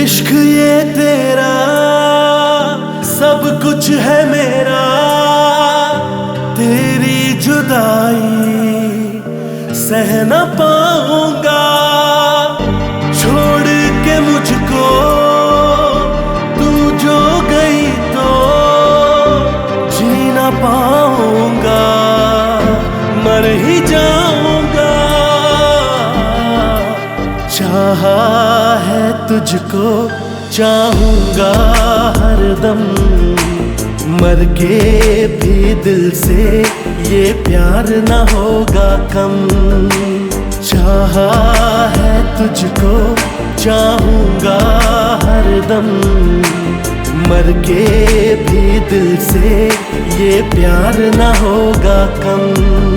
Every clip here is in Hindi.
इश्क ये तेरा सब कुछ है मेरा, तेरी जुदाई सह न पाऊंगा। छोड़ के मुझको तू जो गई तो जी न पाऊंगा, मर ही जाऊंगा। चाहा है तुझको चाहूंगा हरदम, मर के भी दिल से ये प्यार न होगा कम। चाहा है तुझको चाहूंगा हरदम, मर के भी दिल से ये प्यार न होगा कम।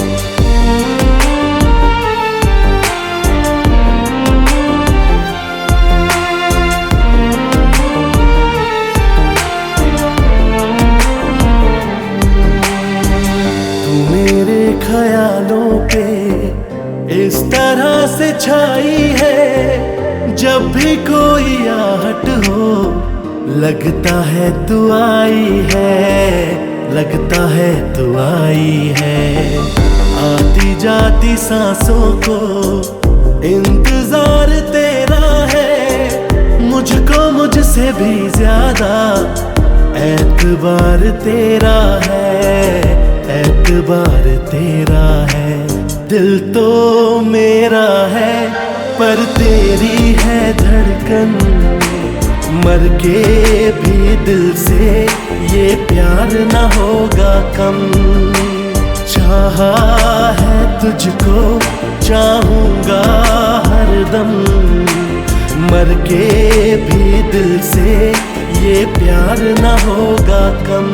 ख्यालों पे इस तरह से छाई है, जब भी कोई आहट हो लगता है तू आई है, लगता है तू आई है। आती जाती सांसों को इंतजार तेरा है, मुझको मुझसे भी ज्यादा एतबार तेरा है, एतबार तेरा है। दिल तो मेरा है पर तेरी है धड़कन, मर के भी दिल से ये प्यार न होगा कम। चाहा है तुझको चाहूंगा हरदम, मर के भी दिल से ये प्यार न होगा कम।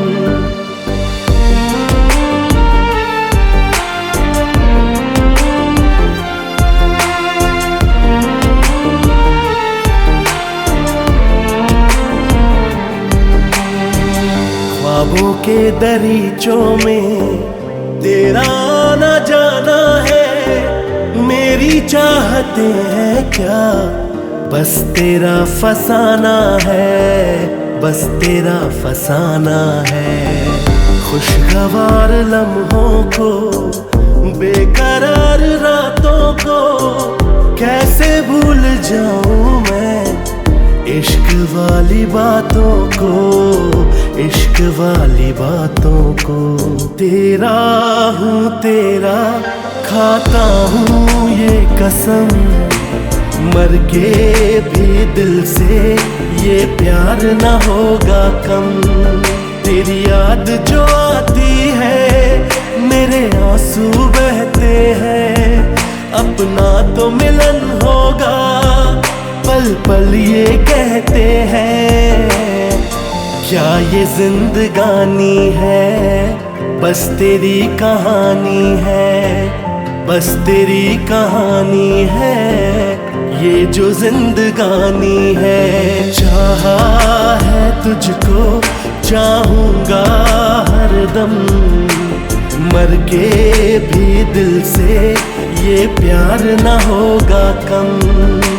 ख्वाबों के दरीचों में तेरा आना जाना है, मेरी चाहते हैं क्या बस तेरा फसाना है, बस तेरा फसाना है। खुशगवार लम्हों को बेकरार रातों को कैसे भूल जाऊं मैं, इश्क वाली बातों को, इश्क वाली बातों को। तेरा हूँ तेरा खाता हूँ ये कसम, मर के भी दिल से ये प्यार न होगा कम। तेरी याद जो आती है मेरे आंसू बहते हैं, अपना तो मिलन होगा पल पल ये कहते हैं। क्या ये जिंदगानी है बस तेरी कहानी है, बस तेरी कहानी है ये जो जिंदगानी है। चाहा है तुझको चाहूंगा हरदम, मर के भी दिल से ये प्यार न होगा कम।